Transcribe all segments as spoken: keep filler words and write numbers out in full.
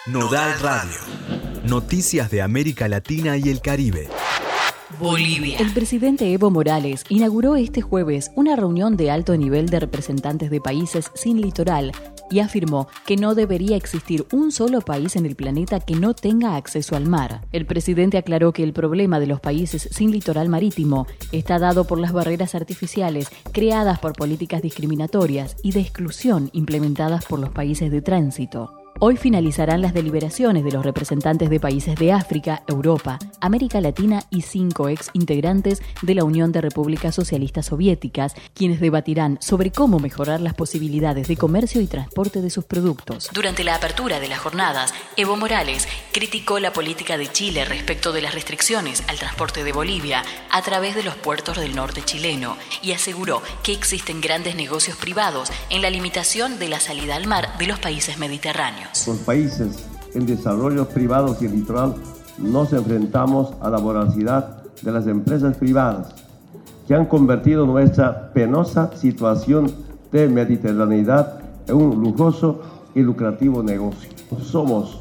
Nodal Radio. Noticias de América Latina y el Caribe. Bolivia. El presidente Evo Morales inauguró este jueves una reunión de alto nivel de representantes de países sin litoral y afirmó que no debería existir un solo país en el planeta que no tenga acceso al mar. El presidente aclaró que el problema de los países sin litoral marítimo está dado por las barreras artificiales creadas por políticas discriminatorias y de exclusión implementadas por los países de tránsito. Hoy finalizarán las deliberaciones de los representantes de países de África, Europa, América Latina y cinco ex integrantes de la Unión de Repúblicas Socialistas Soviéticas, quienes debatirán sobre cómo mejorar las posibilidades de comercio y transporte de sus productos. Durante la apertura de las jornadas, Evo Morales criticó la política de Chile respecto de las restricciones al transporte de Bolivia a través de los puertos del norte chileno y aseguró que existen grandes negocios privados en la limitación de la salida al mar de los países mediterráneos. Los países en desarrollo privados y el litoral nos enfrentamos a la voracidad de las empresas privadas que han convertido nuestra penosa situación de mediterraneidad en un lujoso y lucrativo negocio. Somos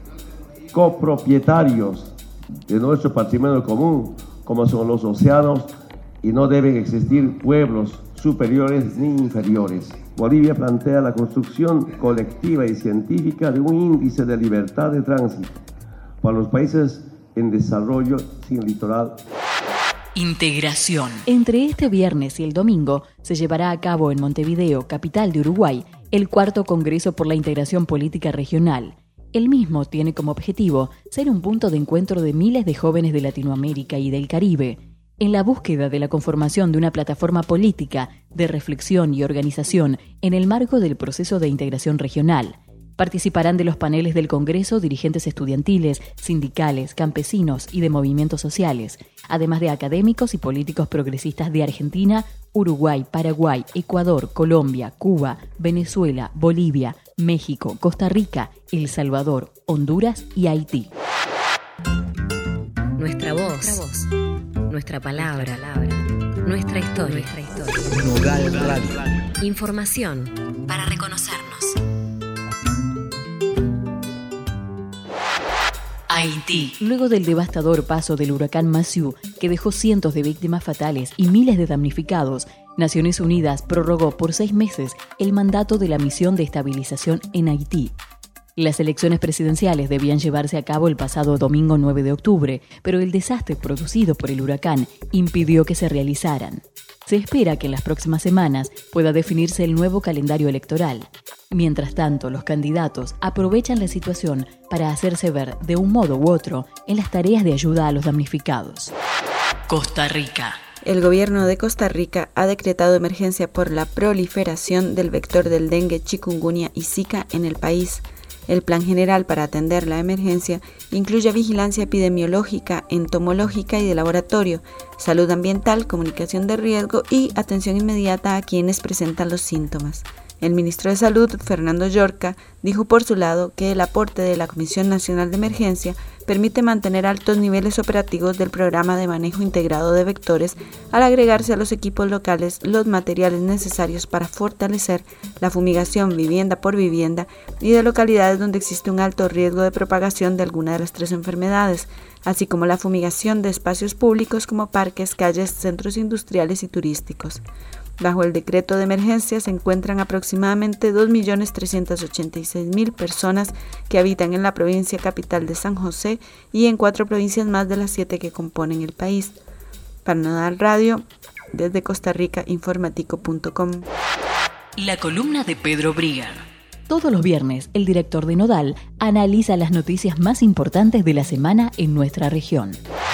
copropietarios de nuestro patrimonio común, como son los océanos, y no deben existir pueblos superiores ni inferiores. Bolivia plantea la construcción colectiva y científica de un índice de libertad de tránsito para los países en desarrollo sin litoral. Integración. Entre este viernes y el domingo se llevará a cabo en Montevideo, capital de Uruguay, el cuarto Congreso por la Integración Política Regional. El mismo tiene como objetivo ser un punto de encuentro de miles de jóvenes de Latinoamérica y del Caribe, en la búsqueda de la conformación de una plataforma política de reflexión y organización en el marco del proceso de integración regional. Participarán de los paneles del Congreso dirigentes estudiantiles, sindicales, campesinos y de movimientos sociales, además de académicos y políticos progresistas de Argentina, Uruguay, Paraguay, Ecuador, Colombia, Cuba, Venezuela, Bolivia, México, Costa Rica, El Salvador, Honduras y Haití. Nuestra voz. Nuestra voz. Nuestra palabra, nuestra historia. Nuestra historia. Nodal Radio. Información para reconocernos. Haití. Luego del devastador paso del huracán Matthew, que dejó cientos de víctimas fatales y miles de damnificados, Naciones Unidas prorrogó por seis meses el mandato de la misión de estabilización en Haití. Las elecciones presidenciales debían llevarse a cabo el pasado domingo nueve de octubre, pero el desastre producido por el huracán impidió que se realizaran. Se espera que en las próximas semanas pueda definirse el nuevo calendario electoral. Mientras tanto, los candidatos aprovechan la situación para hacerse ver de un modo u otro en las tareas de ayuda a los damnificados. Costa Rica. El gobierno de Costa Rica ha decretado emergencia por la proliferación del vector del dengue, chikungunya y zika en el país. El plan general para atender la emergencia incluye vigilancia epidemiológica, entomológica y de laboratorio, salud ambiental, comunicación de riesgo y atención inmediata a quienes presentan los síntomas. El ministro de Salud, Fernando Llorca, dijo por su lado que el aporte de la Comisión Nacional de Emergencia permite mantener altos niveles operativos del programa de manejo integrado de vectores al agregarse a los equipos locales los materiales necesarios para fortalecer la fumigación vivienda por vivienda y de localidades donde existe un alto riesgo de propagación de alguna de las tres enfermedades, así como la fumigación de espacios públicos como parques, calles, centros industriales y turísticos. Bajo el decreto de emergencia se encuentran aproximadamente dos millones trescientas ochenta y seis mil personas que habitan en la provincia capital de San José y en cuatro provincias más de las siete que componen el país. Para Nodal Radio, desde Costa Rica, informatico punto com. La columna de Pedro Brigan. Todos los viernes, el director de Nodal analiza las noticias más importantes de la semana en nuestra región.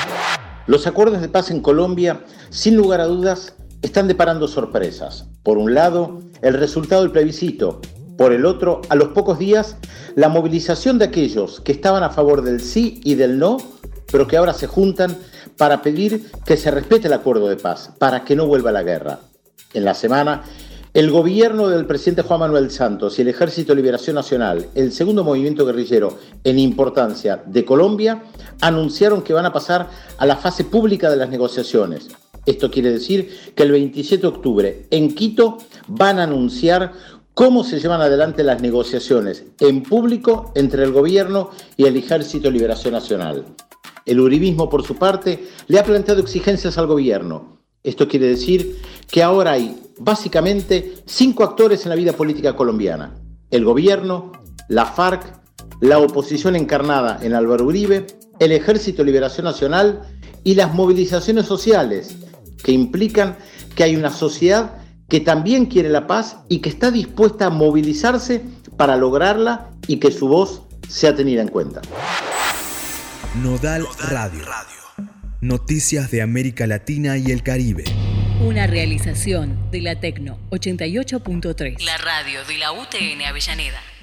Los acuerdos de paz en Colombia, sin lugar a dudas, están deparando sorpresas. Por un lado, el resultado del plebiscito. Por el otro, a los pocos días, la movilización de aquellos que estaban a favor del sí y del no, pero que ahora se juntan para pedir que se respete el acuerdo de paz, para que no vuelva la guerra. En la semana, el gobierno del presidente Juan Manuel Santos y el Ejército de Liberación Nacional, el segundo movimiento guerrillero en importancia de Colombia, anunciaron que van a pasar a la fase pública de las negociaciones. Esto quiere decir que el veintisiete de octubre en Quito van a anunciar cómo se llevan adelante las negociaciones en público entre el gobierno y el Ejército de Liberación Nacional. El uribismo, por su parte, le ha planteado exigencias al gobierno. Esto quiere decir que ahora hay, básicamente, cinco actores en la vida política colombiana: el gobierno, la FARC, la oposición encarnada en Álvaro Uribe, el Ejército de Liberación Nacional y las movilizaciones sociales, que implican que hay una sociedad que también quiere la paz y que está dispuesta a movilizarse para lograrla y que su voz sea tenida en cuenta. Nodal Radio. Noticias de América Latina y el Caribe. Una realización de la Tecno ochenta y ocho punto tres. La radio de la U T N Avellaneda.